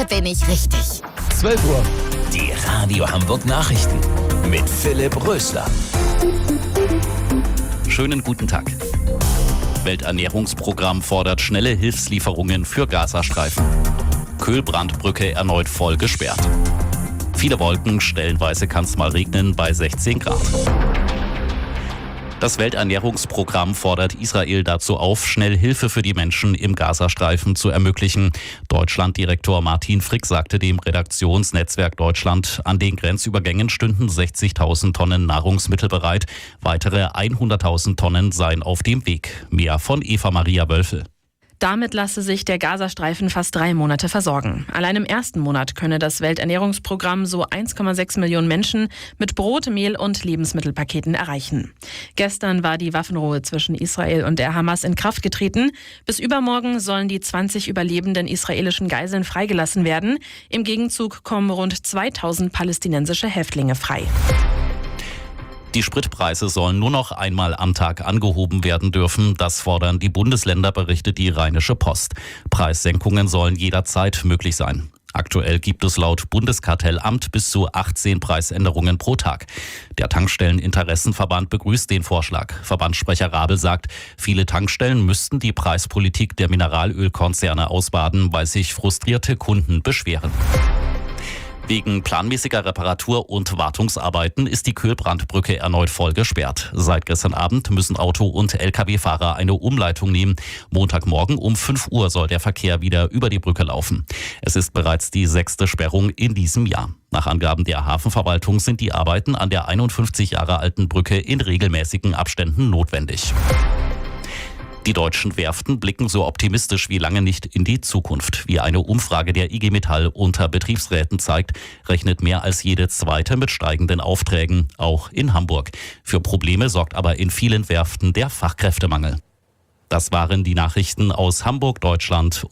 Hier bin ich richtig. 12 Uhr. Die Radio Hamburg Nachrichten mit Philipp Rösler. Schönen guten Tag. Welternährungsprogramm fordert schnelle Hilfslieferungen für Gazastreifen. Köhlbrandbrücke erneut voll gesperrt. Viele Wolken, stellenweise kann es mal regnen bei 16 Grad. Das Welternährungsprogramm fordert Israel dazu auf, schnell Hilfe für die Menschen im Gazastreifen zu ermöglichen. Deutschlanddirektor Martin Frick sagte dem Redaktionsnetzwerk Deutschland, an den Grenzübergängen stünden 60.000 Tonnen Nahrungsmittel bereit. Weitere 100.000 Tonnen seien auf dem Weg. Mehr von Eva-Maria Wölfel. Damit lasse sich der Gazastreifen fast 3 Monate versorgen. Allein im ersten Monat könne das Welternährungsprogramm so 1,6 Millionen Menschen mit Brot, Mehl und Lebensmittelpaketen erreichen. Gestern war die Waffenruhe zwischen Israel und der Hamas in Kraft getreten. Bis übermorgen sollen die 20 überlebenden israelischen Geiseln freigelassen werden. Im Gegenzug kommen rund 2000 palästinensische Häftlinge frei. Die Spritpreise sollen nur noch einmal am Tag angehoben werden dürfen. Das fordern die Bundesländer, berichtet die Rheinische Post. Preissenkungen sollen jederzeit möglich sein. Aktuell gibt es laut Bundeskartellamt bis zu 18 Preisänderungen pro Tag. Der Tankstelleninteressenverband begrüßt den Vorschlag. Verbandssprecher Rabel sagt, viele Tankstellen müssten die Preispolitik der Mineralölkonzerne ausbaden, weil sich frustrierte Kunden beschweren. Wegen planmäßiger Reparatur- und Wartungsarbeiten ist die Köhlbrandbrücke erneut voll gesperrt. Seit gestern Abend müssen Auto- und Lkw-Fahrer eine Umleitung nehmen. Montagmorgen um 5 Uhr soll der Verkehr wieder über die Brücke laufen. Es ist bereits die 6. Sperrung in diesem Jahr. Nach Angaben der Hafenverwaltung sind die Arbeiten an der 51 Jahre alten Brücke in regelmäßigen Abständen notwendig. Die deutschen Werften blicken so optimistisch wie lange nicht in die Zukunft. Wie eine Umfrage der IG Metall unter Betriebsräten zeigt, rechnet mehr als jede zweite mit steigenden Aufträgen, auch in Hamburg. Für Probleme sorgt aber in vielen Werften der Fachkräftemangel. Das waren die Nachrichten aus Hamburg, Deutschland.